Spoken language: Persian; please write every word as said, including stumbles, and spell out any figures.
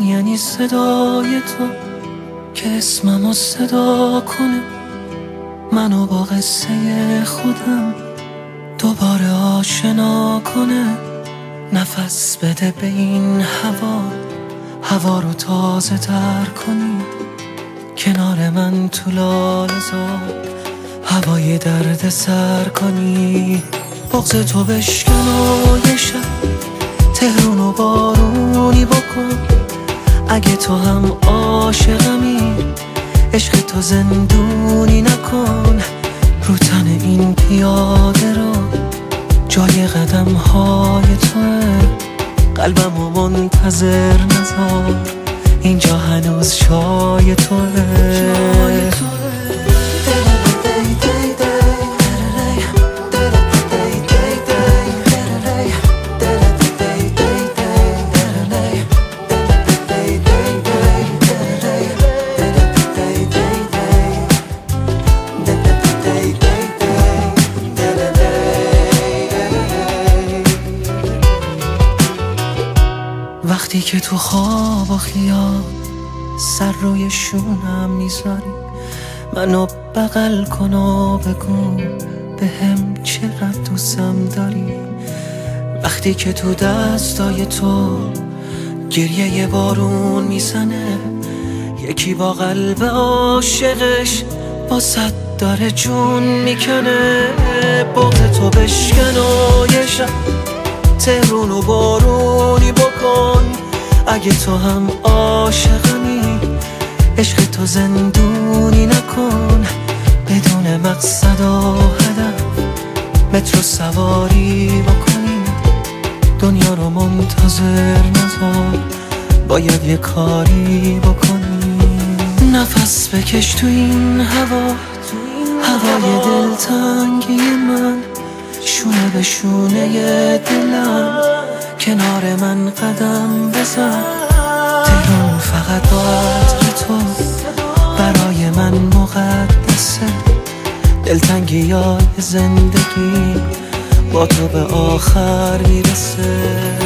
یعنی صدای تو که اسممو صدا کنه، منو با قصه خودم دوباره آشنا کنه. نفس بده به این هوا، هوا رو تازه تر کنی، کنار من تو لاله‌زار هوای درد سر کنی. بغض تو بشکن و یه شب تهرون و بارونی بکن. اگه تو هم عاشقمی عشق تو زندونی نکن. رو تن این پیاده رو جای قدم های توه، قلبمو منتظر نذار، اینجا هنوز شای توه. وقتی که تو خواب و خیال سر روی شونم میذاری، منو بغل کن و بگو به هم چقدر دوستم داری. وقتی که تو دستای تو گریه یه بارون میزنه، یکی با قلب عاشقش با صد داره جون میکنه. بغض تو بشکن و یه شب تهرون و بارونی بکن. اگه تو هم عاشقمی عشق تو زندونی نکن. بدون مقصد و هدف مترو سواری بکنی، دنیا رو منتظر نذار، باید یه کاری بکنی. نفس بکش تو این هوا، هوای دلتنگی من، شونه به شونه دلم، کنار من قدم بزن. تهران فقط با عطر تو برای من مقدسه. دلتنگی های زندگی با تو به آخر میرسه.